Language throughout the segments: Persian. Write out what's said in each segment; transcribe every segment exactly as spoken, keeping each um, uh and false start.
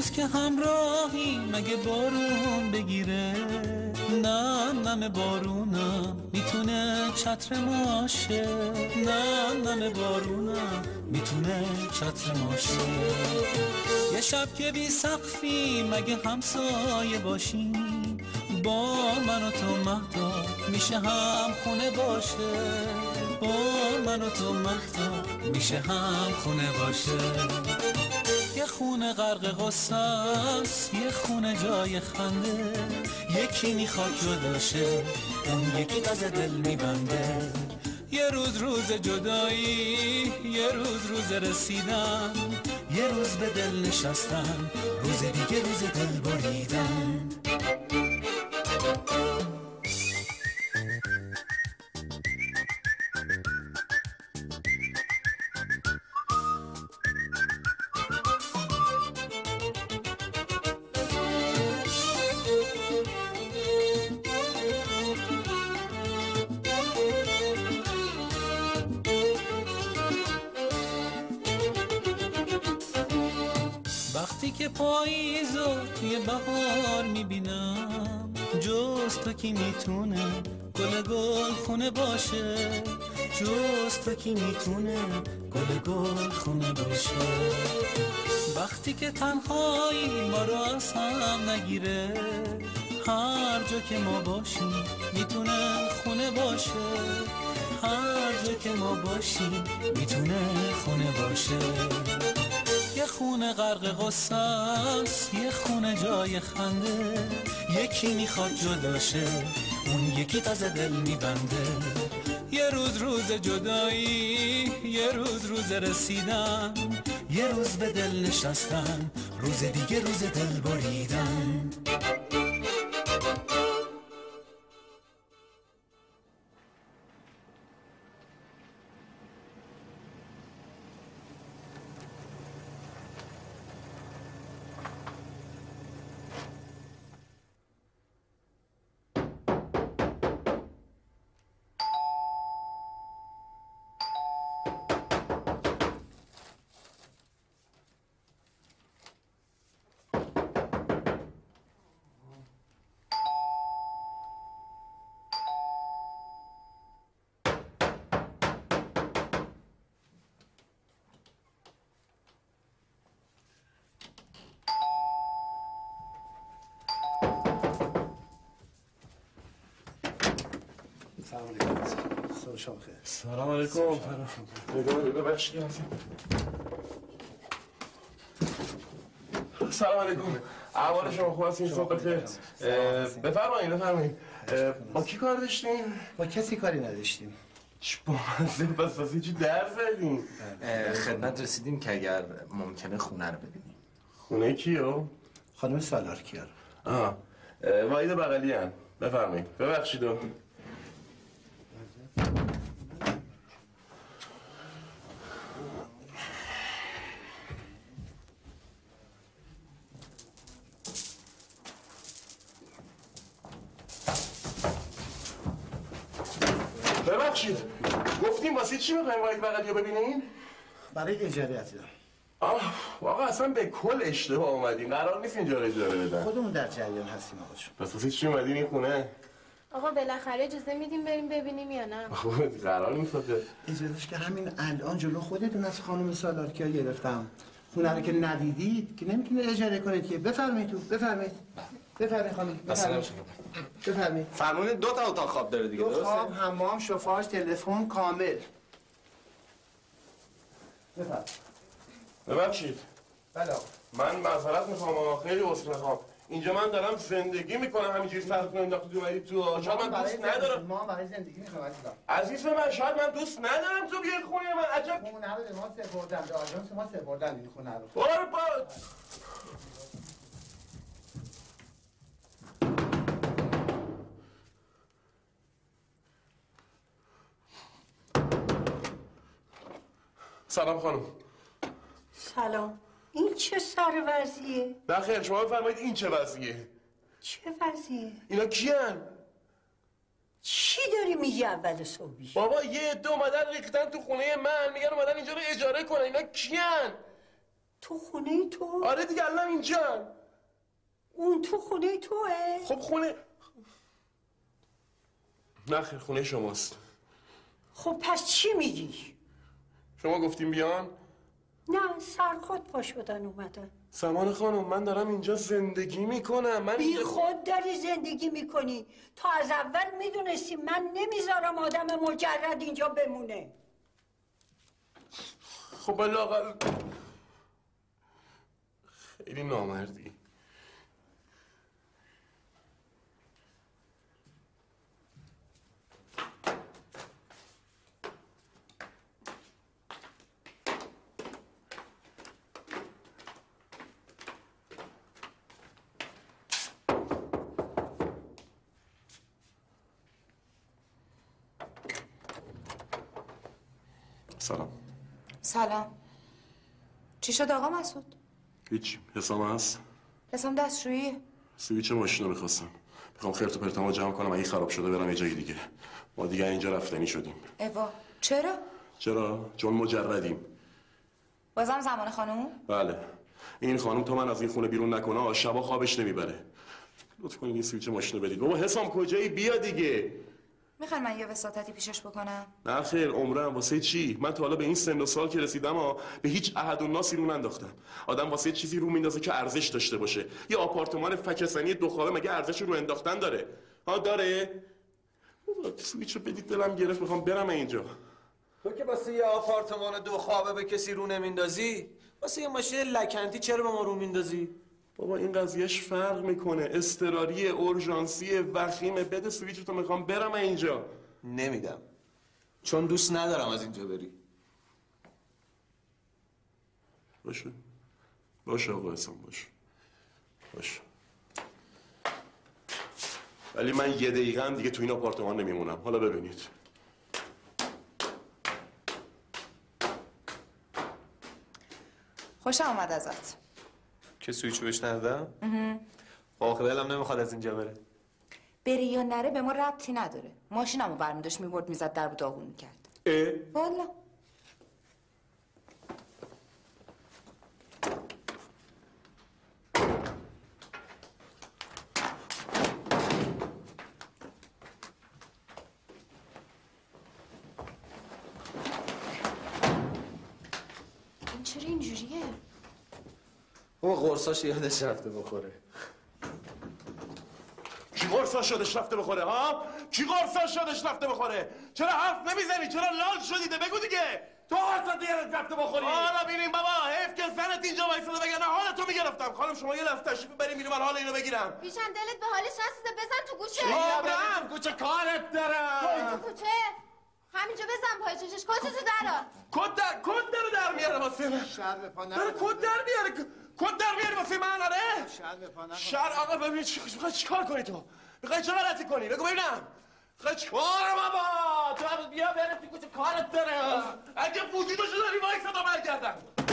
روز که همراهی مگه بارون بگیره؟ نه نم بارونم میتونه چتر ماشه، نه نم بارونم میتونه چتر ماشه. یه شب که بی سقفی مگه همسایه باشیم، با من و تو مهدا میشه هم خونه باشه، با من و تو مهدا میشه هم خونه باشه. یه خونه غرق غصه است، یه خونه جای خنده، یکی میخواد جداشه اون یکی تازه دل میبنده. یه روز روز جدایی، یه روز روز رسیدن، یه روز به دل نشستن، روز دیگه روز دل بریدن. وقتی که پاییزو توی بهار میبینم، جز تو کی میتونه گل گل خونه باشه، جز تو کی میتونه گل گل خونه باشه. وقتی که تنهایی ما رو از هم نگیره، هر جا که ما باشیم میتونه خونه باشه، هر جا که ما باشیم میتونه خونه باشه. یه خونه غرق غصه است، یه خونه جای خنده، یکی میخواد جداشه اون یکی تازه دل میبنده. یه روز روز جدایی، یه روز روز رسیدن، یه روز به دل نشستن، روز دیگه روز دل بریدن. سلام علیکم. صبح شما بخیر. سلام علیکم. نگاه ببخشید. سلام علیکم. احوال شما خوب هستین؟ صبح بخیر. بفرمایید بفرمایید. با کی کار داشتین؟ با کسی کاری نداشتیم. چی با مزه پس واسه چی در زدین؟ خدمت رسیدیم که اگر ممکنه خونه رو ببینیم. خونه کیو؟ خانم سالارکیار. آها. واحد بغلی ان. بفرمایید. ببخشید. ببخشید گفتیم واسه چی میخوایم واحد بغلی رو ببینین؟ برای اجاره عزیزم. آه واقعا اصلا به کل اشتباه اومدیم، قرار نیست اینجا اجاره بدن. خودمون در جریان هستیم آقا جون. پس واسه چی اومدین این خونه؟ آقا بالاخره اجازه میدیم بریم ببینیم یا نه؟ خب قرار نیست اجازهش که همین الان جلو خودتون از خانم سالارکیا گرفتم. خونه رو که ندیدید که نمیتونه اجاره کنید که. بفرمایید تو بفرمایید. بفرمایید خانم بفرمایید. بفرمایید. فرمون دو تا اتاق خواب داره دیگه، درسته؟ دو خواب، حمام، شوفاژ، تلفن کامل. بفرمایید. ببخشید. بله. من معذرت میخوام، خیلی عذر میخوام. اینجا من دارم زندگی میکنم، همینجوری سرتون انداختید اومدید تو. شاید من دوست ندارم. ما برای زندگی میخوام عزیزم. عزیز من شاید من دوست ندارم تو بیای خونه من. عجب خونه رو به ما سپردن، به آژانس ما سپردن این خونه رو. برو با سلام خانم. سلام. این چه سر وضعیه؟ بخیر شما بفرمایید این چه وضعیه؟ چه وضعیه؟ اینا کیان؟ چی داری میگی اول صبحی؟ بابا یه عده اومدن ریختن تو خونه من، میگن اومدن اینجا رو اجاره کنن. اینا کیان؟ تو خونه تو؟ آره دیگه الان اینجا. اون تو خونه توه؟ خب خونه نه خیر خونه شماست. خب پس چی میگی؟ شما گفتیم بیان؟ نه سرخود پا شدن اومدن. سامان خانم من دارم اینجا زندگی میکنم. من بی خود داری زندگی میکنی. تا از اول میدونستی من نمیذارم آدم مجرد اینجا بمونه. خب لااقل خیلی نامردی. سلام. سلام. چی شد آقا مسعود؟ هیچ. حسام هست؟ حسام دستشویی؟ سویچ ماشین رو میخواستم. میخوام خرت و پرتامو جمع کنم اگه خراب شده برم یه جای دیگه. ما دیگه اینجا رفتنی شدیم. ایوا چرا؟ چرا؟ چون مجردیم. بازم زمان خانم؟ بله. این خانم تا من از این خونه بیرون نکنه شبا خوابش نمیبره. لطف کنید این سویچ ماشین رو بدید. بابا حسام کجایی؟ بیا دیگه. میخوای من یه وساطتی پیشش بکنم؟ نه خیر عمرم. واسه چی؟ من تا حالا به این سن و سال که رسیدم ها به هیچ احد و ناسی رو ننداختم. آدم واسه چیزی رو میندازه که ارزش داشته باشه. یه آپارتمان فکسنی دو خوابه مگه ارزش رو انداختن داره؟ ها داره؟ سویچ رو بدید دلم گرفت میخوام برم اینجا. تو که واسه یه آپارتمان دو خوابه به کسی رو نمیندازی، واسه یه ماشین لکنتی چرا به ما رو میندازی؟ بابا این قضیهش فرق میکنه. اضطراری، اورژانسی، وخیمه. بده سویچ تو میخوام برم اینجا. نمیدم. چون دوست ندارم از اینجا بری. باشه. باشه آقا حسام باشه. باشه. ولی من یه دقیقه هم دیگه تو این آپارتمان نمیمونم. حالا ببینید. خوشم اومد ازت. که سویچو بهش ندادم؟ واقعا دلم نمیخواد از اینجا بره. بری یا نره به ما ربطی نداره. ماشینمو برمی داشت میبرد میزد در و داغون میکرد. اه؟ والا. این چرا اینجوریه؟ او قرصاش یادش رفته بخوره. کی قرصاش یادش رفته بخوره ها؟ کی قرصاش یادش رفته بخوره؟ چرا حرف نمیزنی؟ چرا لال شدیده؟ بگو دیگه. تو قرصات یادت رفته بخوری. حالا ببینیم بابا حیف که زنت اینجا وایساده بگن حالتو میگرفتم. خانم شما یه لحظه تشریف بریم میریم حال اینو بگیرم. بیشن دلت به حالش نسیده بزن تو گوشه. عمرم کوچه کارت دارم. تو کوچه همینجا بزن پای چشش کتتو درار. کد در کد در در میاره واسه من. شر به پا داره کد در میاره. کد در میاری واسه من آره؟ شر به پا نکن. شر آقا ببین چی میخوای چیکار کنی تو؟ میخوای چه غلطی کنی؟ بگو ببینم. میخوای چیکار بابا؟ تو بیا برسی کوچه کارت داره. اگه وجودشو داری وایسا تا برگردم.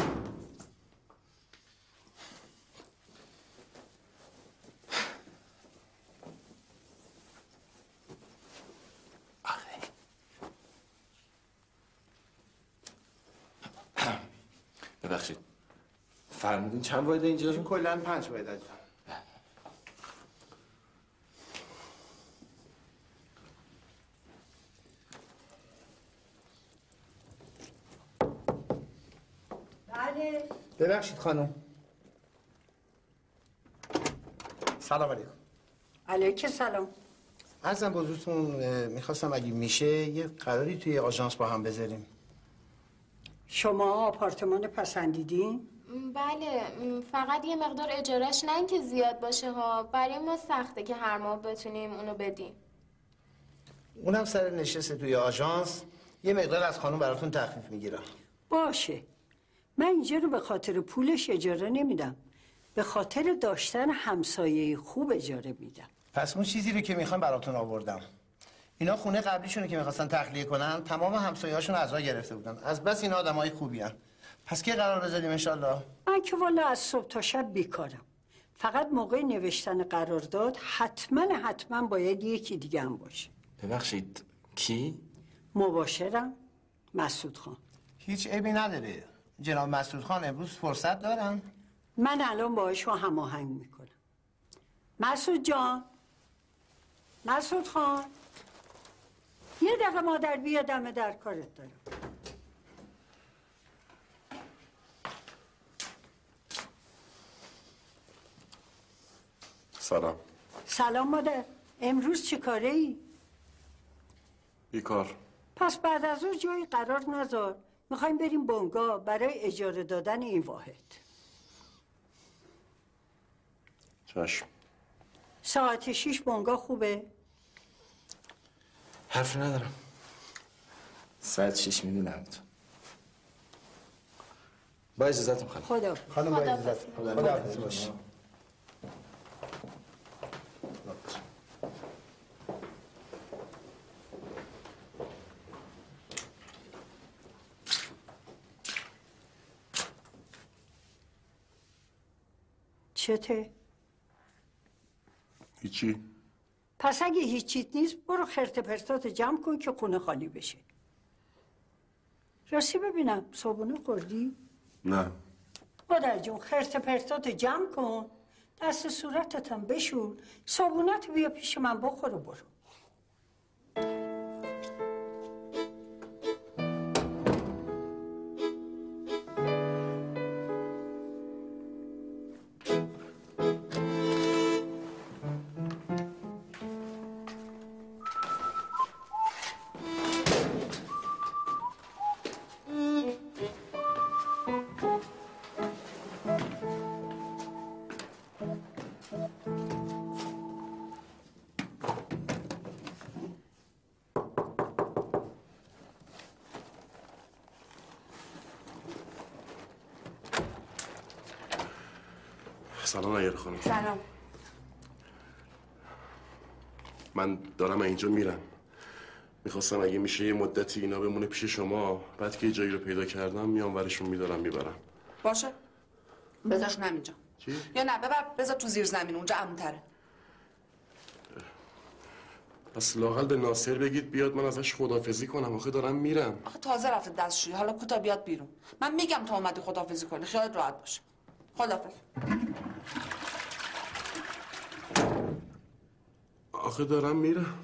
ببخشید فرمودین چند واحده اینجا؟ این کلا پنج باید عزیزم. بله. ببخشید خانم. سلام علیکم. علیک سلام. عرضم بزرگتون میخواستم اگه میشه یه قراری توی آژانس با هم بذاریم. شما آپارتمان پسندیدین؟ بله فقط یه مقدار اجارش نه اینکه زیاد باشه ها. برای ما سخته که هر ماه بتونیم اونو بدیم. اونم سر نشسته توی آژانس یه مقدار از خانم براتون تخفیف میگیرم. باشه. من اینجا رو به خاطر پولش اجاره نمیدم. به خاطر داشتن همسایه خوب اجاره میدم. پس اون چیزی رو که میخوام براتون آوردم. اینا خونه قبلیشونه که میخواستن تخلیه کنن تمام همسایه‌هاشون اعضا گرفته بودن. از بس اینا آدمای خوبی ان. پس کی قرار بذاریم ان شاءالله؟ من که والا از صبح تا شب بیکارم. فقط موقع نوشتن قرارداد حتما حتما باید یکی دیگه هم باشه. ببخشید کی؟ مباشرم مسعود خان. هیچ عیبی نداره. جناب مسعود خان امروز فرصت دارن؟ من الان باهاشون هماهنگ میکنم. مسعود جان، مسعود خان، یه دقیقه مادر بیا دم در کارت دارم. سلام. سلام مادر. امروز چه کاره ای؟ بیکار. پس بعد از اون جایی قرار نذار. میخوایم بریم بنگاه برای اجاره دادن این واحد. چشم. ساعت شیش بنگاه خوبه؟ حرف ندارم. ساعت شیش میدونم تو. با اجازتون خانم. خدا خانم با اجازت. خدا حافظ باش. چته؟ هیچی؟ پس اگه هیچیت نیست برو خرت پرتات جمع کن که خونه خالی بشه. راستی ببینم صابونه خوردی؟ نه. مادر جون خرت پرتات جمع کن، دست صورتت هم بشور، صابونت بیا پیش من بخور و برو. سلام عیار خانم. سلام. من دارم اینجا میرم. میخواستم اگه میشه یه مدتی اینا بمونه پیش شما، بعد که جایی رو پیدا کردم میام ورشون میدارم میبرم. باشه. بذارشون همینجا. چی؟ یا نه ببر بذار تو زیر زمین، اونجا امن‌تره. پس لااقل به ناصر بگید بیاد من ازش خداحافظی کنم. آخه دارم میرم. آخه تازه رفته دستشویی، حالا کوتا بیاد بیرون. من میگم تو اومدی خداحافظی کنی، خیالت راحت باشه. خداحافظ. آخه دارم میرم.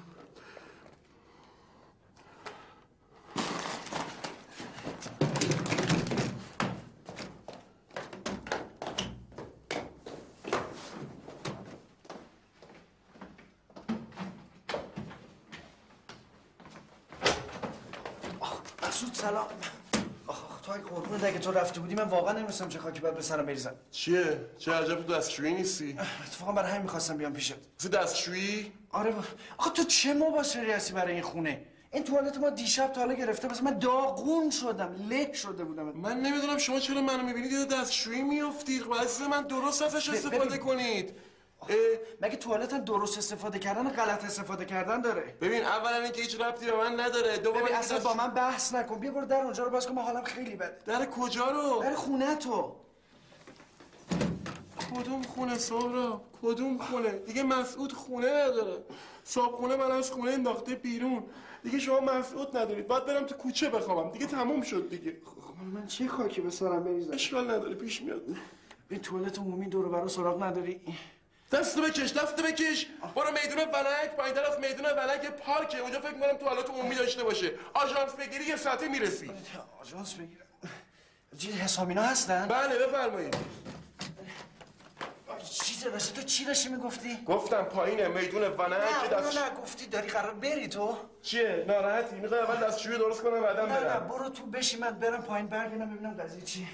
مسعود سلام. آخ تو اگه قربونت اگه تو رفته بودی من واقعا نمی‌دونستم چه خاکی باید به سرم بریزم. چیه؟ چه عجب تو دستشویی نیستی؟ اتفاقا برای همین می‌خواستم بیام پیشت. تو دستشویی؟ آره با... آخه تو چه مباشری هستی برای این خونه؟ این توالت ما دیشب تا حالا گرفته، بس من داغون شدم، له شده بودم. من نمیدونم شما چرا منو میبینید یه دستشویی میافتید. خب عزیز من درست ازش استفاده ببین. کنید. مگه توالت درست استفاده کردن غلط استفاده کردن داره؟ ببین اولا اینکه هیچ ربطی به من نداره. دوم ببین اصلا با من بحث نکن. بیا برو در اونجا رو باز کن، ما حالم خیلی بده. در کجا رو؟ در خونه تو. کدوم خونه سهراب؟ کدوم خونه؟ دیگه مسعود خونه نداره. صاحب خونه من از خونه انداخته بیرون. دیگه شما مسعود ندارید. باید برم تو کوچه بخوابم. دیگه تموم شد دیگه. من چه خاکی به سرم بریزم؟ اشکال نداره پیش میاد. این توالت عمومی دور و برا سراغ نداری؟ دستو بکش، دستو بکش. برو میدون ولک، پایین‌تر از میدون ولک پارکه. اونجا فکر می‌کنم توالت عمومی داشته باشه. آژانس بگیری یه ساعته میرسی. آژانس بگیرم. چی حسابینا هستن؟ بله بفرمایید. چی داشتی تو چی داشتی میگفتی؟ گفتم پایینه میدون ونک نه دست... نه گفتی داری قرار بری تو؟ چیه ناراحتی؟ میخوای اول دستشویی درست کنم بعدم نه نه برم. برو تو بشی من برم پایین برگردم ببینم قضیه چیه.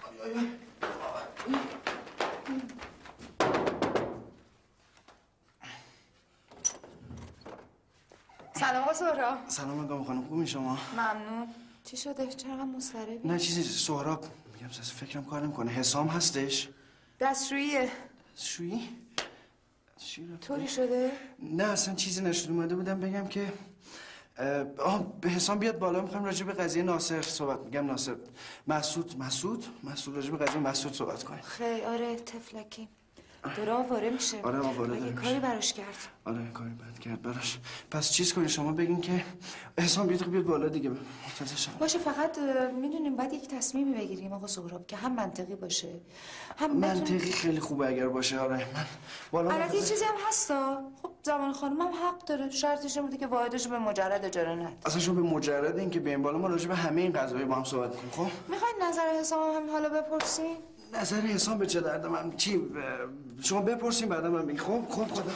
سلام آقا سهراب. سلام آقا خانم، خوبی شما؟ ممنون. چی شده؟ چرا مضطربی؟ نه چیزی سهراب میگم ساز فکرم کار نمیکنه. حسام هستش؟ دستشوییه. دستشویی؟ طوری شده؟ نه اصلا چیزی نشده. اومده بودم بگم که آه به حسام بیاد بالا، میخوایم راجع به قضیه ناصر صحبت. میگم ناصر مسعود مسعود مسعود راجع به قضیه مسعود صحبت کنیم. خیلی آره تفلکی. داره آواره میشه. آره آواره مگه داره کاری براش کرد؟ آره کاری بد کرد براش. پس چیز کنی شما بگین که احسان بیاد بیاد بالا دیگه. متوجه شما باشه، فقط میدونیم باید یک تصمیمی بگیریم آقا سهراب که هم منطقی باشه هم منطقی بتون... خیلی خوبه اگر باشه. آره من بالا البته یه چیزی هم هستا. خب زمان خانم هم حق داره. شرطش این بوده که واحدش به مجرد اجاره نده. اصلا شما به مجرد این که بیایم بالا ما راجع به همه این قضايا با هم صحبت کنیم. خب میخواید نظر حسام هم حالا بپرسیم؟ نظر حسام به چه درد من؟ چی شما بپرسین بعدا من بگید. خب خب خدا.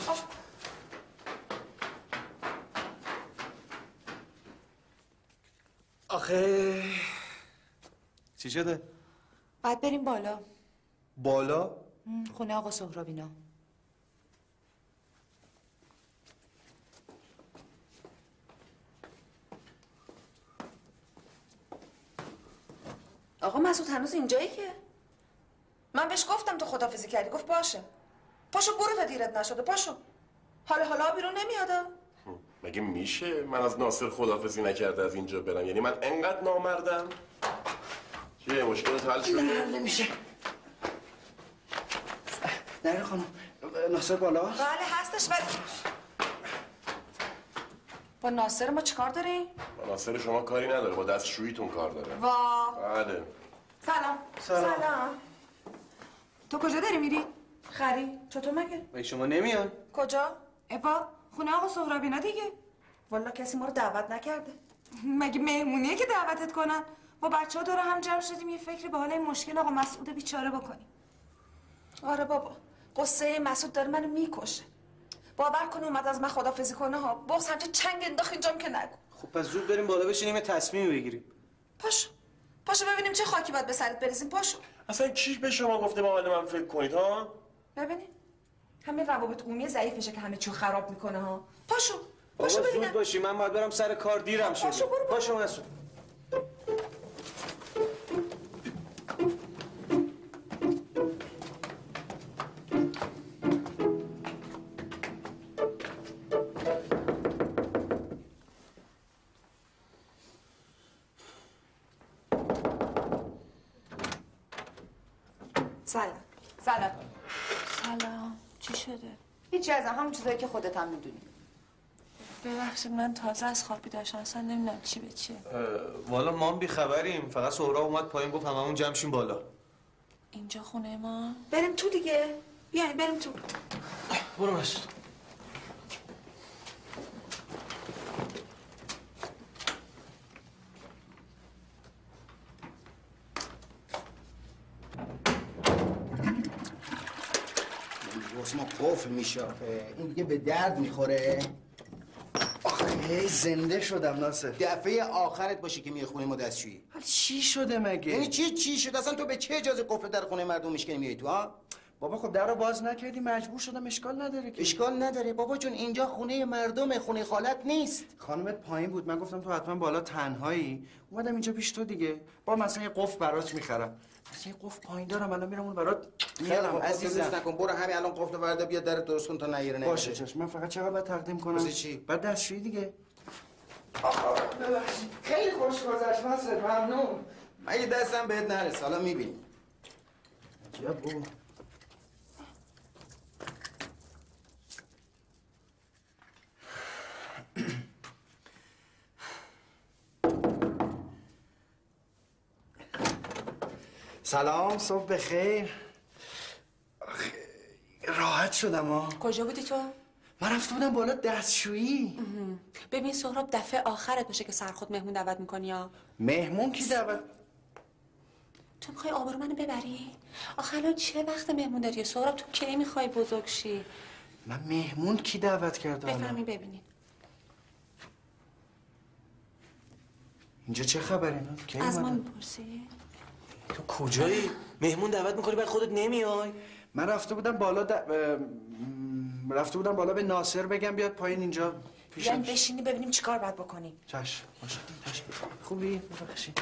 آخه چی شده؟ باید بریم بالا. بالا؟ خونه آقا سهراب اینا. آقا مسعود هنوز اینجایی که؟ من بهش گفتم تو خدافظی کردی، گفت باشه. پاشو برو تا دیرت نشده، پاشو. حالا حالا بیرون نمیاد. مگه میشه من از ناصر خدافظی نکرده از اینجا برم؟ یعنی من انقدر نامردم؟ چیه مشکلت حل شده؟ نه نمیشه. نره خانم ناصر بالا؟ بله هستش ولی با ناصر ما چیکار داریم؟ با ناصر شما کاری نداره، با دستشوییتون کار داره. وا بله. سلام. سلام. سلام. تو کجا داری میری؟ خری چطور مگه؟ مگه شما نمیان؟ کجا؟ اوا خونه آقا سهرابینا دیگه. والا کسی ما رو دعوت نکرده. مگه مهمونیه که دعوتت کنن؟ با بچه ها دور هم جمع شدیم یه فکری به حال این مشکل آقا مسعود بیچاره بکنیم. آره بابا قصه مسعود داره منو میکشه. باور کن اومد از من خدافظی کنه ها، بغض همچه چنگ انداخت اینجام که نگو. خب پس زود بریم بالا بشینیم تصمیم بگیریم. پاشو پاشو ببینیم چه خاکی باید به سرت بریزیم. پاشو. اصلا کی به شما گفته با حال من فکر کنید ها؟ ببینید همین روابط عمومی ضعیفشه که همه چیو خراب میکنه ها. پاشو بابا پاشو ببینم. زود باشی من باید برم سر کار دیرم شده. پاشو برو پاشو مسعود. سلام. سلام. سلام. چی شده؟ هیچی از همون چیزایی که خودت هم میدونی. ببخشید من تازه از خواب بیدار شدم، اصلا نمیدونم چی به چیه. والا ما هم بی‌خبریم، فقط سهراب اومد پایین گفت هممون جمع شیم بالا. اینجا خونه ما؟ بریم تو دیگه. بیاین بریم تو. برو مسعود. ما قفل میشافه این دیگه به درد میخوره. آخه زنده شدم ناصر. دفعه آخرت باشه که میای خونه ما دستشویی. حالا چی شده مگه؟ یعنی چی چی شده؟ اصلا تو به چه اجازه قفل در خونه مردم میشکنی میای تو ها؟ بابا خب در رو باز نکردی مجبور شدم. اشکال نداره که. اشکال نداره بابا جون، اینجا خونه مردم، خونه خالت نیست. خانمت پایین بود، من گفتم تو حتما بالا تنهایی، اومدم اینجا پیش تو دیگه. با مثلا یه قفل برات میخرم. مثلا یه قفل پایین دارم الان میرم اون برات میارم. عزیزم نکن، برو همین الان قفل وردا بیا در درست کن تا نیره نمیشه. باشه چشم. من فقط چقدر باید تقدیم کنم؟ واسه چی؟ بعد دستشویی دیگه. آقا ببخشید خیلی خوش گذشت ناصر، ممنون. من یه دستم بهت نرسه، حالا میبینی. عجب بابا. سلام، صبح بخیر. راحت شدم ها. کجا بودی تو؟ من رفته بودم بالا دستشویی. ببین سهراب دفعه آخرت باشه که سر خود مهمون دعوت میکنی ها. مهمون کی دعوت؟ تو میخوای آبرو منو ببری؟ آخه الان چه وقت مهمون داری سهراب؟ تو کی میخوای بزرگ شی؟ من مهمون کی دعوت کرده؟ بفهمی ببینی. اینجا چه خبره؟ از ما میپرسی؟ تو کجایی؟ مهمون دعوت میکنی بعد خودت نمیای؟ من رفته بودم بالا د... رفته بودم بالا به ناصر بگم بیاد پایین اینجا پیشم. بیاین بشینی ببینیم چیکار باید بکنیم. چشم باشه. چشم. خوبی؟ ببخشید.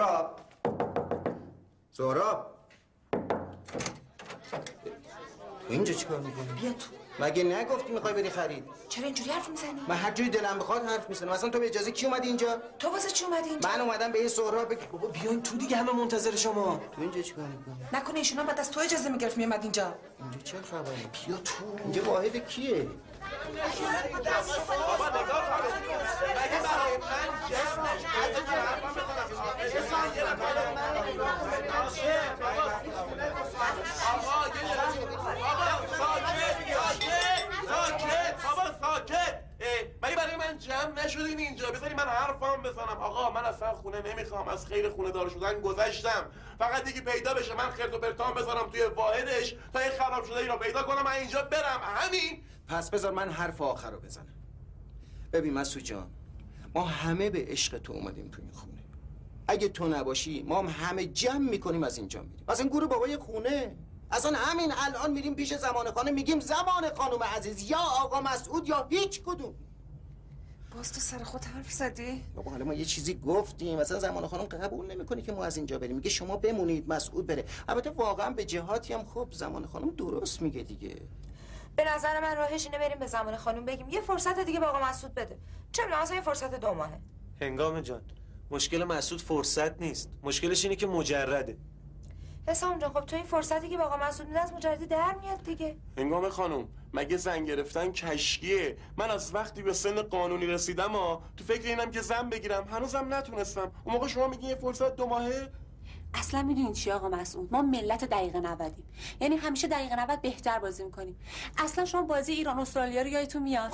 سهراب سهراب اینجا چیکار میکنی؟ بیا تو. مگه نگفتی میخوای بری خرید؟ چرا اینجوری حرف میزنی؟ من هر جای دلم بخواد حرف میزنم. مثلا تو به اجازه کی اومدی اینجا؟ تو واسه چی اومدی اینجا؟ من اومدم به این سهراب بگم بابا بیاین تو دیگه، همه منتظر شما. تو اینجا چیکار میکنی؟ نکنه ایشونا بعد از تو اجازه میگرفت میومد اینجا. اینجا چه خبره؟ بیا تو. اینجا واحد کیه؟ بابا نگاه مگه برای من جسمش آقا ساکت بابا ساکت. مگه برای من جمع نشدین اینجا؟ بذاری من حرفام بزنم. آقا من اصلا خونه نمیخوام، از خیر خونه دار شدن گذشتم. فقط دیگه پیدا بشه من خرت و پرتام بذارم توی واحدش تا این خراب شده اینو پیدا کنم من اینجا برم. همین. پس بذار من حرف آخر رو بزنم. ببین مسعود جان، ما همه به عشق تو اومدیم تو این خونه. اگه تو نباشی ما هم همه جمع میکنیم از اینجا میریم. اصلا گور بابای خونه. اصلا همین الان میریم پیش زمان خانم میگیم زمان خانم عزیز یا آقا مسعود یا هیچ کدوم. باز تو سر خود حرف زدی؟ بابا حالا ما یه چیزی گفتیم، مثلا زمان خانم قبول نمیکنه که ما از اینجا بریم، میگه شما بمونید مسعود بره. البته واقعا به جهاتی هم خب زمان خانم درست میگه دیگه. به نظر من راهش اینه بریم به زمان خانم بگیم یه فرصت دیگه به آقا مسعود بده. چه می‌دونم مثلا یه فرصت دو ماهه. هنگام جان، مشکل مسعود فرصت نیست، مشکلش اینه که مجرده. حسام جان خب تو این فرصتی که با آقا مسعود میده از مجردی در میاد دیگه. هنگام خانم مگه زن گرفتن کشکیه؟ من از وقتی به سن قانونی رسیدم ها تو فکر اینم که زن بگیرم، هنوزم نتونستم. اون موقع شما میگین یه فرصت دو ماهه؟ اصلا میدونین چی آقا مسعود، ما ملت دقیقه نودیم، یعنی همیشه دقیقه نود بهتر بازی میکنیم. اصلا شما بازی ایران استرالیا رو یادتون میاد؟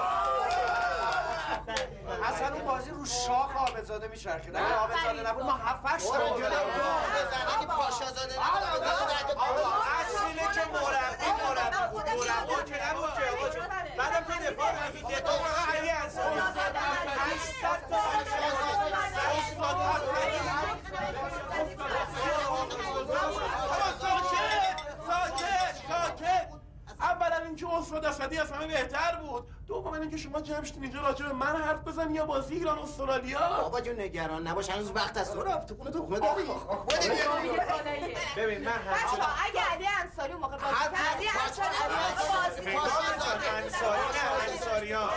اصلا اون بازی رو شاخ عابدزاده میچرخید. اگه عابدزاده نبود ما هفت هشت تا برو جلو بزنه پاشازاده نبود. اصیله که مربی مربی بود، مربی که نبود که آقا جون. بعدم تو دفاع نگید دفاع علی انصاری هشتصد تا اولا اینکه استاد اسدی از همه بهتر بود، دوم اینکه شما جمع شدین اینجا راجع به من حرف بزنی یا بازی ایران استرالیا. بابا جون نگران نباش، هنوز وقت است. تو رفت تو خونه تو خونه داری. ببین من بچه‌ها اگه علی انصاری اون موقع بازی کرد علی انصاری بازی انصاری نه انصاری‌ها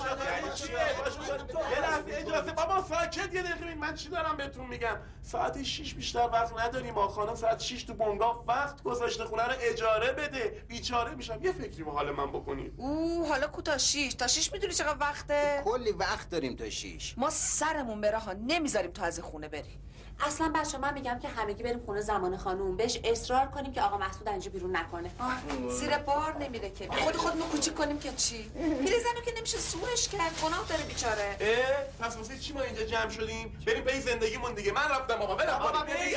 یه لحظه اجازه بابا ساکت یه دقیقه. من چی دارم بهتون میگم؟ ساعت شش بیشتر وقت نداریم. ما خانم ساعت شش تو بنگاه وقت گذاشته خونه رو اجاره بده. بیچاره میشم. یه فکری به حال من بکنید. اوه حالا کو تا شش تا شش میدونی چقدر وقته؟ کلی وقت داریم تا شش. ما سرمون بره ها نمیذاریم تو از خونه بری. اصلا بچه من میگم که همگی بریم خونه زمان خانوم، بهش اصرار کنیم که آقا مسعود اینجا بیرون نکنه. زیر بار نمیره که. خود خودمون کوچیک کنیم که چی؟ پیرزنو که نمیشه سورش کرد، گناه داره بیچاره. اه پس واسه چی ما اینجا جمع شدیم؟ بریم پی زندگیمون دیگه. من رفتم بابا برم. بابا بریم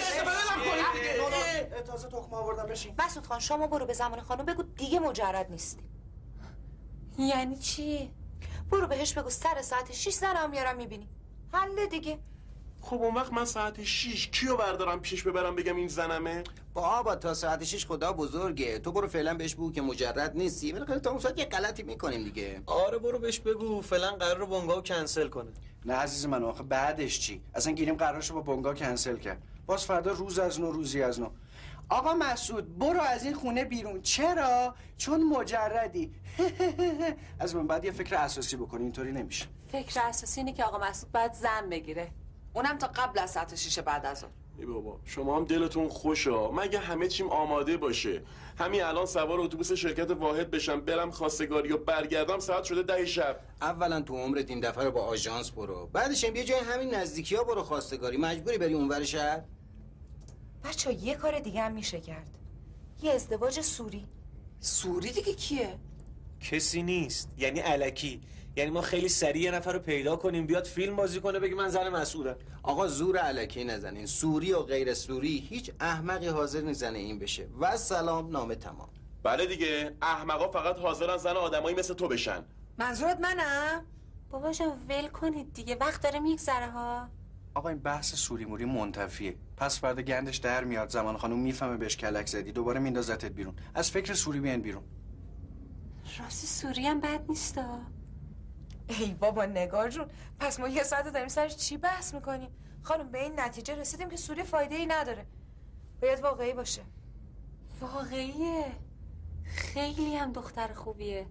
تازه تخم آوردم بشین. مسعود خان شما برو به زمان خانم بگو دیگه مجرد نیستی. یعنی چی؟ برو بهش بگو سر ساعت شش زنم میارم میبینی. حل دیگه. خب اون وقت من ساعت شش کیو بردارم پیشش ببرم بگم این زنمه؟ بابا تا ساعت شش خدا بزرگه. تو برو فعلا بهش بگو که مجرد نیستی. بالاخره تا اون ساعت یه غلطی میکنیم دیگه. آره برو بهش بگو فعلا قرار بنگاهو کنسل کنه. نه عزیز من آخه بعدش چی؟ اصلا گیریم قرارشو با بنگاه کنسل کرد. باز فردا روز از نو روزی از نو. آقا مسعود برو از این خونه بیرون. چرا؟ چون مجردی. از من بعد یه فکر اساسی بکنی، اینطوری نمیشه. فکر اساسی اینه که آقا مسعود باید زن بگیره، اونم تا قبل از ساعت شش بعد از اون. ای بابا شما هم دلتون خوشا. مگه همه چیم آماده باشه؟ همین الان سوار اتوبوس شرکت واحد بشم برم خواستگاری و برگردم ساعت شده ده شب. اولا تو عمرت این دفعه رو با آژانس برو، بعدش هم یه جای همین نزدیکی ها برو خواستگاری. مجبوری بری اونور شهر. بچه‌ها یه کار دیگه هم میشه کرد. یه ازدواج سوری. سوری دیگه کیه؟ کسی نیست، یعنی الکی. یعنی ما خیلی سریع یه نفر رو پیدا کنیم بیاد فیلم بازی کنه بگی من زن مسعودم. آقا زور الکی نزنین. سوری و غیر سوری هیچ احمقی حاضر نیست زن این بشه. و سلام نامه تمام. بله دیگه احمقا فقط حاضرن زن آدمایی مثل تو بشن. منظورت منم؟ بابا جان ول کنید دیگه، وقت داره میگذره ها. آقا این بحث سوری موری منتفیه. پس فردا گندش در میاد، زمان خانم میفهمه بهش کلک زدی، دوباره میندازتت بیرون. از فکر سوری بیان بیرون. راستی سوری هم بد نیستا. ای بابا نگار جون، پس ما یه ساعت داریم سرش چی بحث میکنیم؟ خانم به این نتیجه رسیدیم که سوری فایده ای نداره، باید واقعی باشه. واقعیه؟ خیلی هم دختر خوبیه.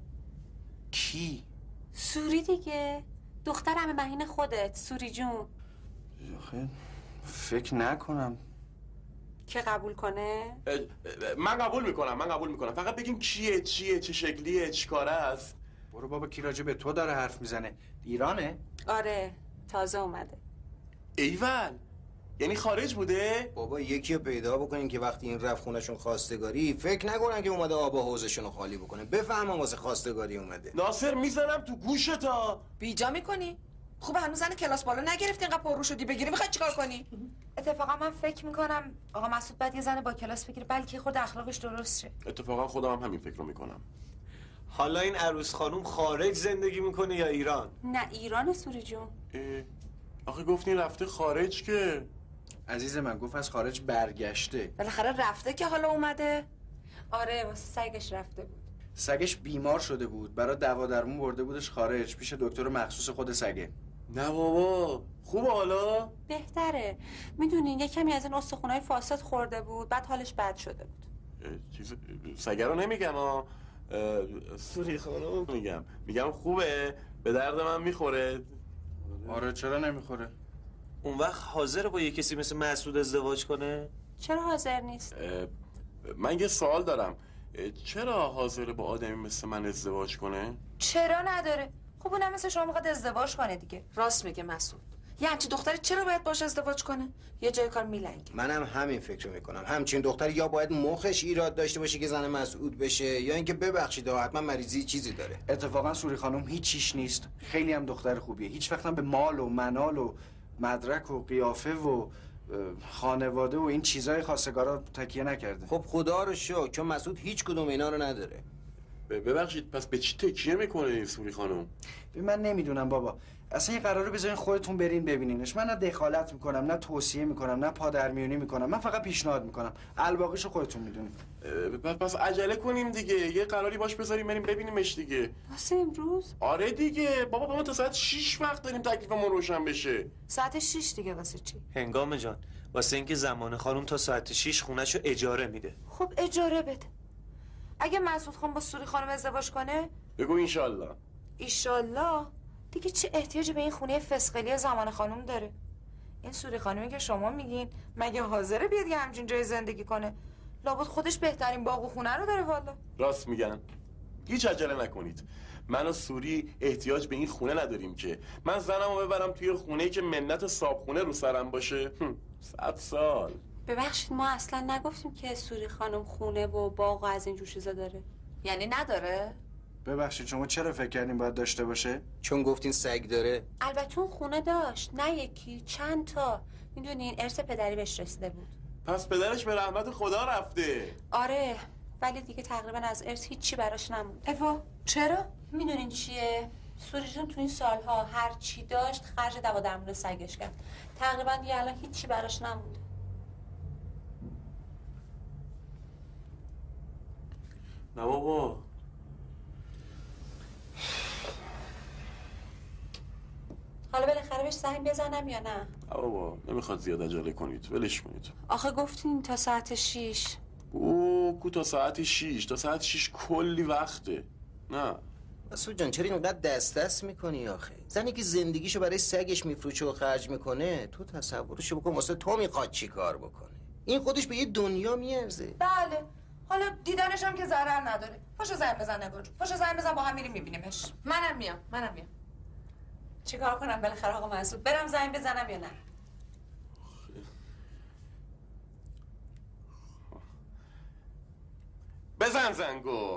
کی؟ سوری دیگه، دختر عمه مهین خودت، سوری جون. آخه فکر نکنم که قبول کنه. من قبول میکنم من قبول میکنم فقط بگین کیه، چیه، چه شکلیه، چی کاره است. برو بابا، کی راجع به تو داره حرف میزنه؟ ایرانه؟ آره، تازه اومده. ایول، یعنی خارج بوده؟ بابا یکی رو پیدا بکنین که وقتی این رفت خونشون خواستگاری فکر نکنن که اومده آب و حوضشون رو خالی بکنه، بفهمم واسه خواستگاری اومده. ناصر میزنم تو گوشتا. بیجا میکنی؟ خوب هنوز زن کلاس بالا نگرفتی اینقدر پررو شدی بگیری، میخوای چیکار کنی؟ اتفاقا من فکر میکنم آقا مسعود بعد یه زن با کلاس بگیره بلکه خود اخلاقش درست شه. اتفاقا خودم هم همین فکر رو میکنم. حالا این عروس خانوم خارج زندگی میکنه یا ایران؟ نه ایران سوری جون. آخه گفتین رفته خارج که. عزیز من گفت از خارج برگشته. بالاخره رفته که حالا اومده؟ آره واسه سگش رفته بود. سگش بیمار شده بود، برای دوا درمون برده بودش خارج پیش دکتر مخصوص خود سگه. نه بابا، خوبه حالا؟ بهتره. میدونین یه کمی از این استخونای فاسد خورده بود، بعد حالش بد شده بود. چیز سگه رو نمیگم ها، سوری خانم میگم میگم خوبه، به درد من میخوره. آره چرا نمیخوره؟ اون وقت حاضره با یه کسی مثل مسعود ازدواج کنه؟ چرا حاضر نیست؟ من یه سوال دارم، چرا حاضره با آدمی مثل من ازدواج کنه؟ چرا نداره؟ خب اونم مثل شما میخواد ازدواج کنه دیگه. راست میگه مسعود. یه همچین دختری چرا باید باش ازدواج کنه؟ یه جای کار میلنگه. منم همین فکر میکنم. همچین دختر یا باید مخش ایراد داشته باشه که زن مسعود بشه، یا اینکه ببخشید حتما مریضی چیزی داره. اتفاقا سوری خانم هیچ چیش نیست، خیلی هم دختر خوبیه. هیچ وقت هم به مال و منال و مدرک و قیافه و خانواده و این چیزای خواستگارا تکیه نکرده. خب خدا رو شکر، چون مسعود هیچ کدوم اینا رو نداره. ببخشید پس به چی تکیه میکنه این سوری خانم؟ من نمیدونم بابا، اصلا این قراره بذارین خودتون برین ببینینش. من نه دخالت میکنم نه توصیه میکنم نه پادرمیونی میکنم، من فقط پیشنهاد میکنم. الباقیشو خودتون میدونید. پس عجله کنیم دیگه، یه قراری باش بذاریم بریم ببینیمش دیگه. واسه امروز؟ آره دیگه بابا، ما تا ساعت شیش وقت داریم تکلیفمون روشن بشه. ساعت شیش دیگه واسه چی؟ هنگام جان واسه اینکه زمان خانم تا ساعت شیش خونه‌شو اجاره میده. خب اجاره بده. اگه مسعود خان با سوری خانم ازدواج کنه بگو انشالله. ایشالله. دیگه چه احتیاجی به این خونه فسقلی زمان خانم داره؟ این سوری خانمی که شما میگین مگه حاضره بیاد یه همچین جای زندگی کنه؟ لابد خودش بهترین باغ و خونه رو داره. والا راست میگن، هیچ عجله نکنید. من و سوری احتیاج به این خونه نداریم که. من زنمو ببرم توی خونه‌ای که منت صابخونه رو سرم باشه صد سال. ببخشید ما اصلا نگفتیم که سوری خانم خونه و باغ و از این جور چیزا داره. یعنی نداره؟ ببخشید شما چرا فکر کردین باید داشته باشه؟ چون گفتین سگ داره. البته اون خونه داشت، نه یکی، چند تا. میدونین ارث پدری بهش رسیده بود. پس پدرش به رحمت خدا رفته. آره ولی دیگه تقریبا از ارث هیچی براش نموند. اوا چرا؟ میدونین چیه؟ سوری جون تو این سالها هر چی داشت خرج دوا درمون سگش کرد. تقریبا دیگه الان هیچی براش نمونده. نه بابا. حالا بالاخره بهش زنگ بزنم یا نه؟ نه بابا نمیخواد زیاد عجله کنید، ولش کنید. آخه گفتین تا ساعت شیش. اوه کو تا ساعت شیش؟ تا ساعت شیش کلی وقته. نه مسعود جان چرا اینقدر دست دست میکنی آخه؟ زنی که زندگیشو برای سگش میفروشه و خرج میکنه، تو تصورشو بکن واسه تو میخواد چی کار بکنه. این خودش به یه دنیا میارزه. بله. حالا دیدنش هم که ضرر نداره. پاشو زنگ بزن نگار جون. پاشو زنگ بزن با هم میریم میبینیمش. منم میام منم میام. چیکار کنم بالاخره آقا مسعود؟ برم زنگ بزنم یا نه؟ بزن زنگو.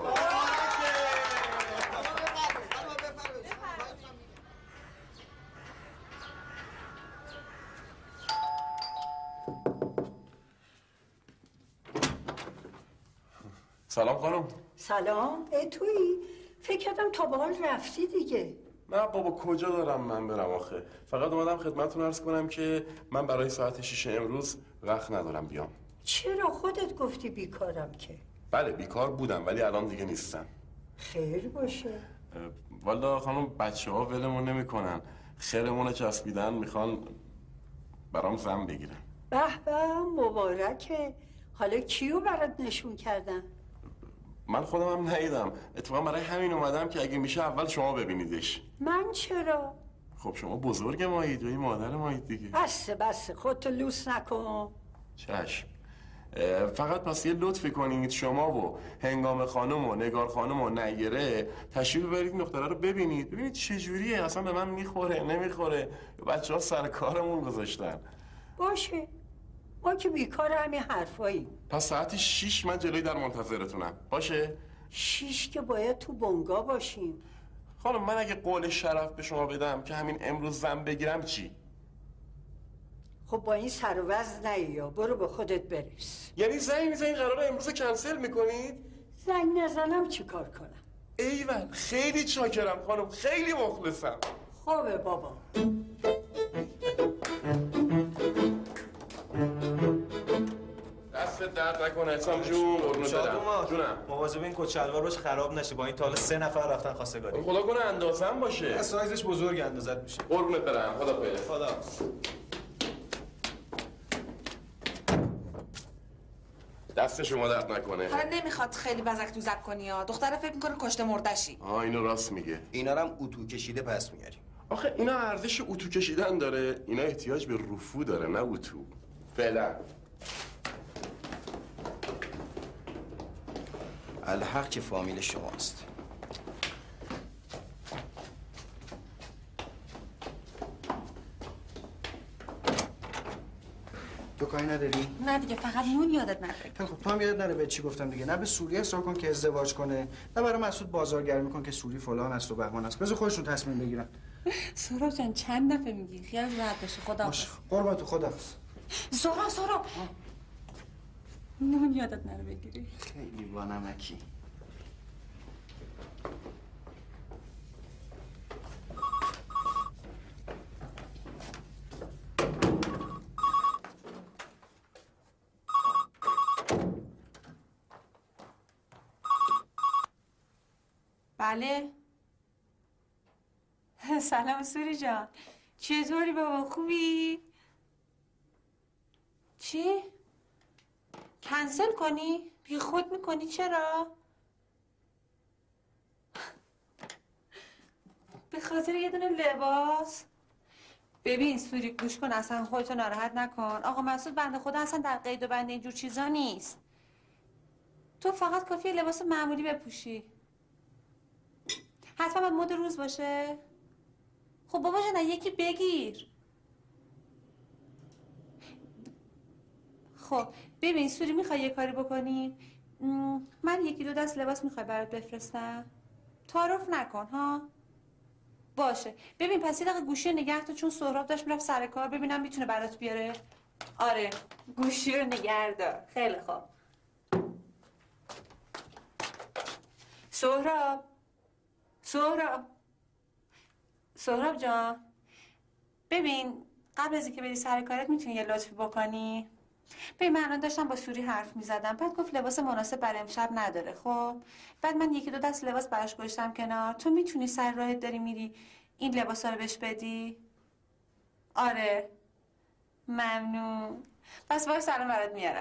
سلام خانم. سلام. ای تویی؟ فکر کردم تا به حال رفتی دیگه. نه بابا کجا دارم من برم آخه. فقط اومدم خدمتتون عرض کنم که من برای ساعت شیش امروز وقت ندارم بیام. چرا خودت گفتی بیکارم که؟ بله بیکار بودم ولی الان دیگه نیستم. خیر باشه. والا خانم بچه ها ولمون نمیکنن، خیرمون چسبیدن، میخوان برام زن بگیرن. به به مبارکه. حالا کیو برات نشون کردن؟ من خودم هم ندیدم. اتفاقا برای همین اومدم که اگه میشه اول شما ببینیدش. من چرا؟ خب شما بزرگ مایید و این مادر مایید دیگه. بسه بسه خودتو لوس نکن. چشم. فقط پس یه لطفی کنید شما و هنگام خانم و نگار خانم و نیره تشریف ببرید دختره رو ببینید، ببینید چه جوریه، اصلا به من میخوره نمیخوره، بچه ها سر کارمون گذاشتن. باشه، ما که بیکار همین حرفایی. پس ساعت شیش من جلوی در منتظرتونم. باشه؟ شیش که باید تو بنگاه باشیم. خانم من اگه قول شرف به شما بدم که همین امروز زن بگیرم چی؟ خب با این سر و وضع نیا، برو به خودت برس. یعنی زنگ میزنید قراره امروز کنسل میکنید؟ زنگ نزنم چی کار کنم؟ ایول خیلی چاکرم خانم، خیلی مخلصم. خوبه بابا. دست درد نکنه حسام جون، قربونت برم. جونم. مواظب این کت شلوار باش خراب نشه، با این تا حالا سه نفر رفتن خواستگاری. خدا کنه اندازم باشه. سایزش بزرگ اندازت میشه. قربونت برم. خدافظ. خدا. دست شما درد نکنه. حالا نمیخواد خیلی بزک دوزک کنی ها. دختره فکر میکنه کشته مردشی. آه اینو راست میگه. اینا رو هم اتو کشیده پس میاریم. آخه اینا ارزش اتو کشیدن داره، اینا احتیاج به رفو داره نه اتو. فعلا. الحق که فامیل شماست. تو کاری نداری؟ نه دیگه فقط نون یادت نره. خب تو هم یادت نره به چی گفتم دیگه. نه به سوری اصرار کن که ازدواج کنه، نه برای مسعود بازارگرمی کن که سوری فلان است و بهمان است. بذار خودشون تصمیم بگیرن. سهراب جان چند دفعه میگی خیال راحت باشه. خداحافظ. قربان تو خداحافظ. سهراب سهراب نون یادت نره بگیری. خیلی بانمکی. بله. سلام سوری جان، چطوری بابا، خوبی؟ چی؟ کنسل کنی؟ بی خود میکنی چرا؟ به خاطر یه دونه لباس؟ ببین سوری گوش کن، اصلا خودتو ناراحت نکن. آقا مسعود بنده خدا اصلا در قید و بند اینجور چیزا نیست. تو فقط کافیه لباس معمولی بپوشی. حتما باید مد روز باشه؟ خب بابا جان یکی بگیر. خب ببین سوری میخوای یه کاری بکنیم؟ من یکی دو دست لباس میخوای برات بفرستم؟ تعارف نکن ها؟ باشه. ببین پس یه دقیقه گوشی رو نگه تو، چون سهراب داشت میرفت سر کار، ببینم میتونه برات بیاره. آره گوشی رو نگه دار. خیلی خوب. سهراب سهراب سهراب جان ببین قبل از اینکه بری سر کارت میتونی یه لطفی بکنی؟ ببین من الان داشتم با سوری حرف میزدم، بعد گفت لباس مناسب برای امشب نداره. خب بعد من یکی دو دست لباس براش گذاشتم کنار، تو میتونی سر راهت داری میری این لباسا رو بهش بدی؟ آره ممنون. پس باش سلام برات میارم.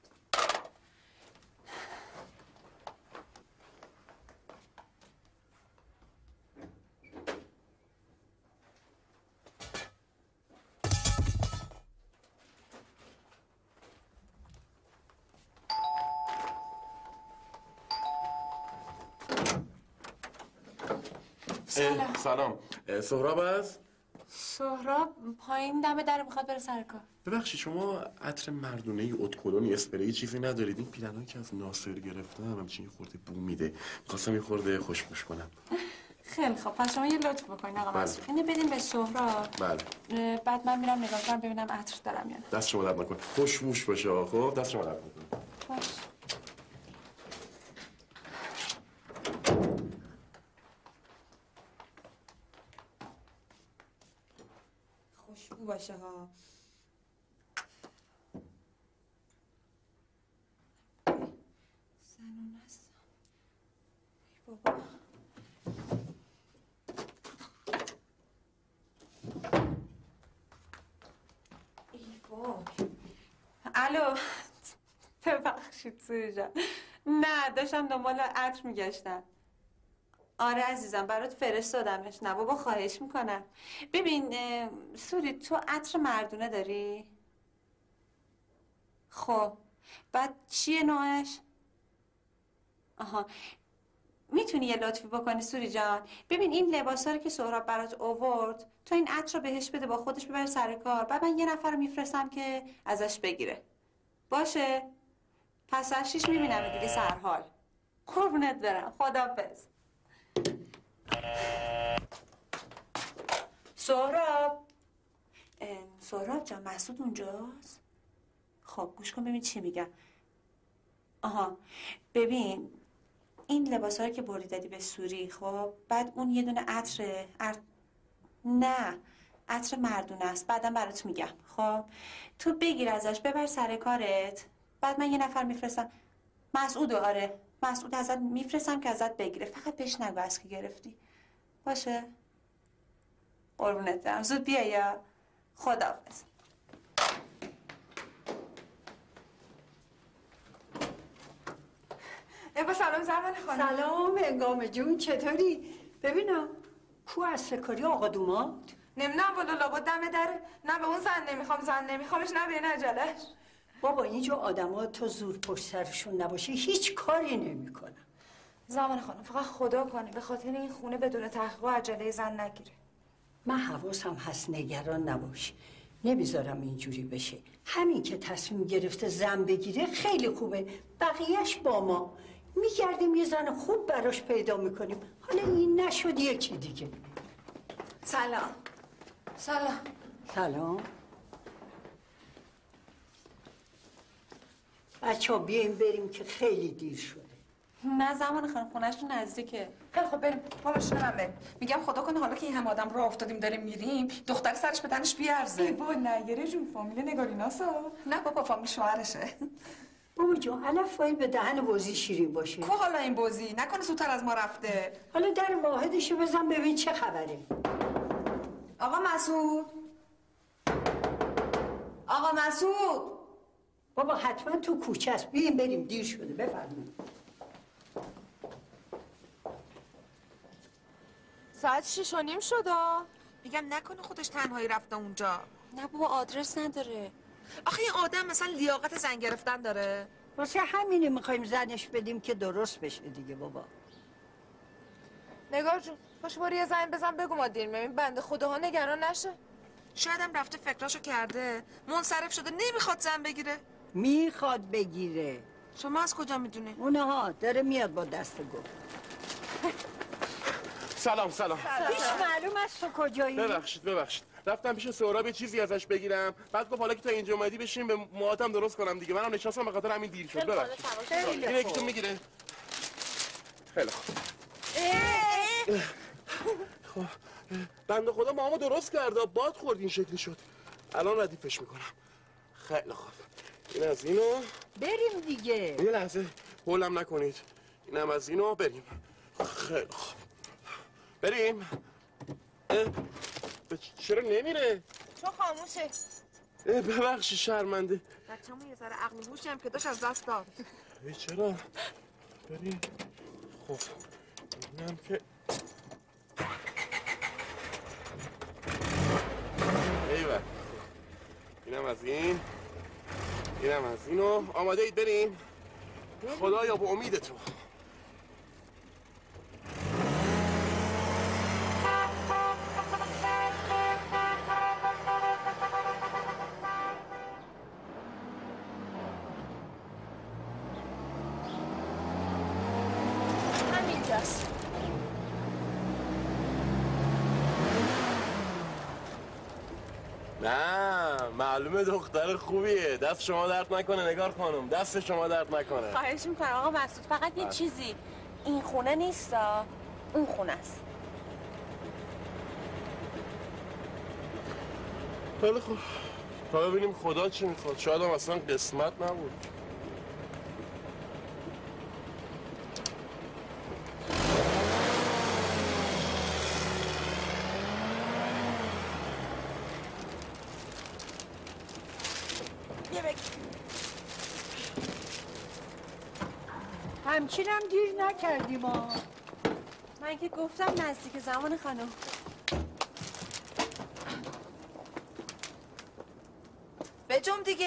سلام. سلام. سهراب است؟ سهراب پایین دم در میخواد بره سر کار. ببخشید شما عطر مردونه ادکلونی اسپری چیزی ندارید؟ این پیرنایی که از ناصر گرفتم همچین خورده بو میده، می‌خواستم یه خورده خوشبوش کنم. خیلی خب پس شما یه لطف بکنین آقا مسعود، اینو بدین به سهراب. بله. بعد من میرم نگاه کنم ببینم عطر دارم یا نه. دست شما درد نکنه. خوشبوش باشه. خب دست شما درد نکنه. باش. خوشبو باشه ها. زنونه است. ای بابا. ای وای. الو. ببخشید سوری جان. نه داشتم دنبال عطر میگشتم. آره عزیزم برات فرستادمش. نه بابا خواهش میکنم. ببین سوری تو عطر مردونه داری؟ خب بعد چیه نوعش؟ آها میتونی یه لطفی بکنی سوری جان؟ ببین این لباسا رو که سهراب برات آورد تو این عطر رو بهش بده با خودش ببر سر کار. بعد من یه نفر رو میفرستم که ازش بگیره. باشه؟ پس از شیش میبینم دیگه سرحال. قربونت برم. خداحافظ. سهراب سهراب جان مسعود اونجاست؟ خب گوش کن ببین چی میگم. آها ببین این لباسا رو که بردی دادی به سوری خب بعد اون یه دونه عطر ار... نه عطر مردونه است. بعدم برات میگم. خب تو بگیر ازش ببر سر کارت. بعد من یه نفر میفرستم. مسعود آره مسعود ازت میفرستم که ازت بگیره. فقط بهش نگو از که گرفتی. باشه؟ قربونت برم. زود بیا یا خداحافظ. ابا سلام زمان خانم. سلام انگام جون چطوری؟ ببینم کو از سکاری آقا دوماد؟ نمیدونم والا لابد دمه داره. نه به اون زن نمیخوام زن نمیخوامش نه به این عجلش. بابا اینجا آدما تو زور پشت سرشون نباشه هیچ کاری نمیکنن. زمان خانم فقط خدا کنه به خاطر این خونه بدون تحقیق و عجله زن نگیره. من حواسم هست نگران نباش. نمیذارم اینجوری بشه. همین که تصمیم گرفته زن بگیره خیلی خوبه. بقیهش با ما. میگردیم یه زن خوب براش پیدا میکنیم. حالا این نشد یکی دیگه. سلام. سلام. سلام. بچه ها بیاییم بریم که خیلی دیر شده. نه زمان خانم خونه‌شون نزدیکه. خیلی خب بریم. ما ماشین من بریم. میگم خدا کنه حالا که این همه آدم راه افتادیم داریم میریم دختر سرش به تنش بیارزه. ای بابا نگیره جون فامیل نگاریناسا. نه بابا فامیل شوهرشه. بابا جون علفایی به دهن بازی شیرین باشه. کو حالا این بازی نکنه زودتر از ما رفته. حالا در واحدشو بزن ببین چه خبره. آقا مسعود. آقا مسعود. بابا حتما تو کوچه است. بیایم بریم دیر شده. بفرمایید. ساعت شیش و نیم شده. میگم نکنه خودش تنهایی رفته اونجا. نه بابا آدرس نداره. آخه این آدم مثلا لیاقت زن گرفتن داره. واسه همینه میخوایم زنش بدیم که درست بشه دیگه بابا. نگار جون باش برو یه زنگ بزن بگو ما دیر میریم بنده خداها نگران نشه. شاید هم رفته فکراشو کرده منصرف شده نمیخواد زن بگیره. میخواد بگیره. شما از کجا میدونی؟ اونها داره میاد با دست گل. سلام سلام. هیچ معلوم است تو کجایی؟ ببخشید ببخشید رفتم پیش سهراب یه چیزی ازش بگیرم بعد گفت حالا که تا اینجا اومدی بشین به موهاتم درست کنم دیگه منم نشستم به خاطر همین دیر شد. ببخشید این یکیتون میگیره. خیلی خوب. خب بنده خدا ماما درست کرده باد خورد این شکلی شد الان ردیفش میکنم. خیلی خوب این از اینو بریم دیگه. یه لحظه هولم نکنید اینم از اینو بریم. خیلی خوب بریم. اه. چرا نمیره؟ چون خاموشه. ببخشی شرمنده. بچه‌مون یه ذره عقل هوشی هم که داشت از دست داد. چرا؟ بریم. خب اینم که ایوه اینم از این اینم از اینو آماده اید بریم؟ خدایا به امیدتون. نه معلومه دختر خوبیه. دست شما درد نکنه نگار خانم دست شما درد نکنه. خواهش میکنم آقا مسعود فقط یه چیزی این خونه نیستا اون خونه است. خیلی خوب تا ببینیم خدا چی میخواد. شاید هم اصلا قسمت نبود. همچینم دیر نکردی ما. من که گفتم نزدیک زمان خانم. بجم دیگه.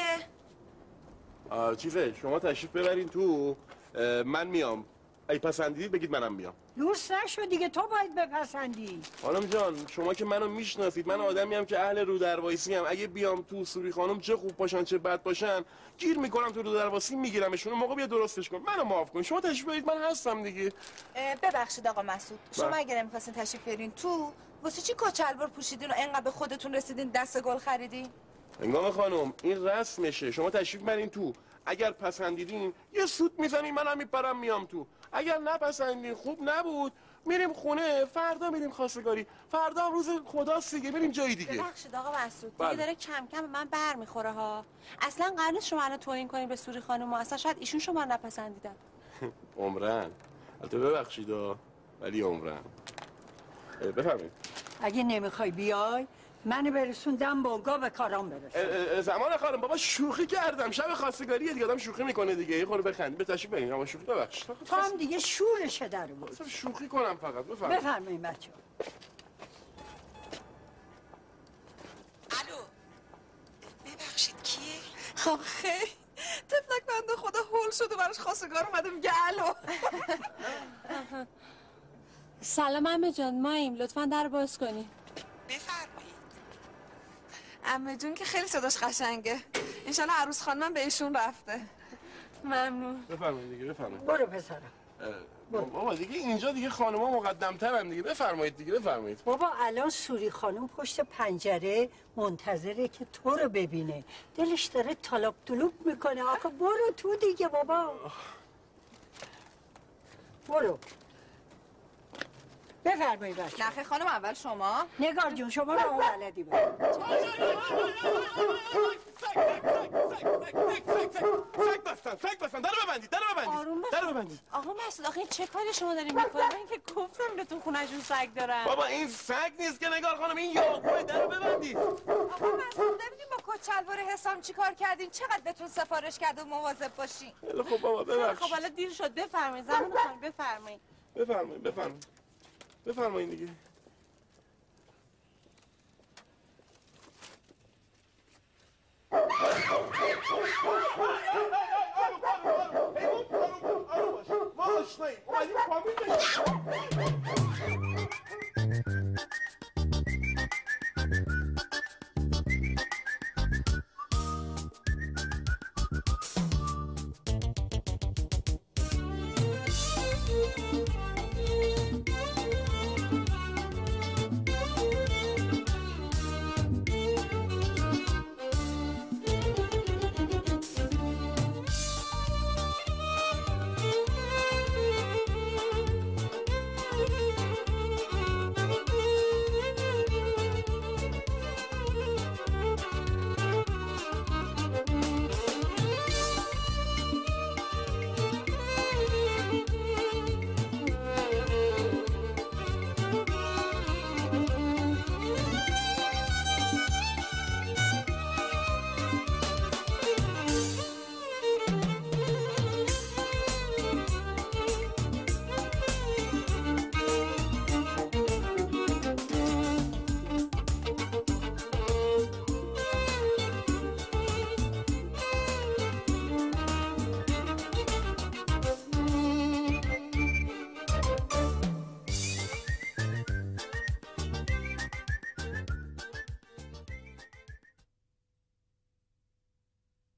چیزه شما تشریف ببرین تو، من میام. ای پسندیدید بگید منم میام. لوس نشو دیگه، تو باید بپسندی. خانم جان شما که منو میشناسید، من آدمی ام که اهل رو درواسی ام. اگه بیام تو سوری خانم چه خوب باشن چه بد باشن گیر میکنم تو رو درواسی میگیرمشون. موقع بیا درستش کن، منو معاف کن. شما تشریف برید، من هستم دیگه. ببخشید آقا مسعود، شما اگه نمیخواستین تشریف برین تو، واسه چی کچلوار پوشیدین و انقدر به خودتون رسیدین دست گل خریدین؟ هنگام خانم این رسمشه، شما تشریف برین تو. اگر پسندیدین یه سوت میزنین، منم میپرم میام تو. اگر نپسندین خوب نبود میریم خونه، فردا میریم خواستگاری، فردا هم روز خداست دیگه، میریم جایی دیگه. ببخشید آقا مسعود، دیگه داره کم کم به من بر میخوره ها. اصلا قرار نیست شما الان توهین کنین به سوری خانم، اصلا شاید ایشون شما نپسندیدن. عمرن البته ببخشید ولی عمرن. بفرمایید. اگه نمیخوای بیای منو برسوندم بونگا به کارام برسون. زمان خانم بابا شوخی کردم، شب خواستگاریه دیگه، آدم شوخی میکنه دیگه. یه خورده بخند به تشریف برین. اما شوخی ببخشید. تو هم دیگه شورش در بود. شوخی کنم فقط. بفرمایید. بفرمایید بچه‌ها. الو ببخشید کیه؟ آخه تفلک بنده خدا هول شد و براش خواستگار اومده میگه الو. سلام عمه جان، ماییم، لطفا در باز کنی. بفرمایید. عمه جون که خیلی صداش قشنگه، انشالله عروس خانمم به ایشون رفته. ممنون. بفرمایید دیگه، بفرمایید. برو پسرم. بابا دیگه اینجا دیگه خانوما مقدم‌ترن دیگه. بفرمایید دیگه، بفرمایید. بابا الان سوری خانم پشت پنجره منتظره که تو رو ببینه، دلش داره طلب طلوب میکنه. آخه برو تو دیگه بابا. برو. بفرمایید بچه. نخه خانم اول شما. نگار جون شما رو بلدی برو. سگ بستن، سگ بستن. در ببندید، در ببندید. در ببندید. آقا مسعود آخه این چه کاری شما دارین میکنین؟ من که گفتم بهتون خونه‌شون سگ دارن. بابا این سگ نیست که نگار خانم، این یاقوه. در ببندید. آقا مسعود ببینیم با کچلوار حسام چیکار کردین؟ چقدر بهتون سفارش کرد و مواظب باشین. خب بابا ببخشید. خب حالا دیر شد، بفرمایید زمان خانم، بفرمایید. بفرمایید، بفرمایید. بفرمایید دیگه.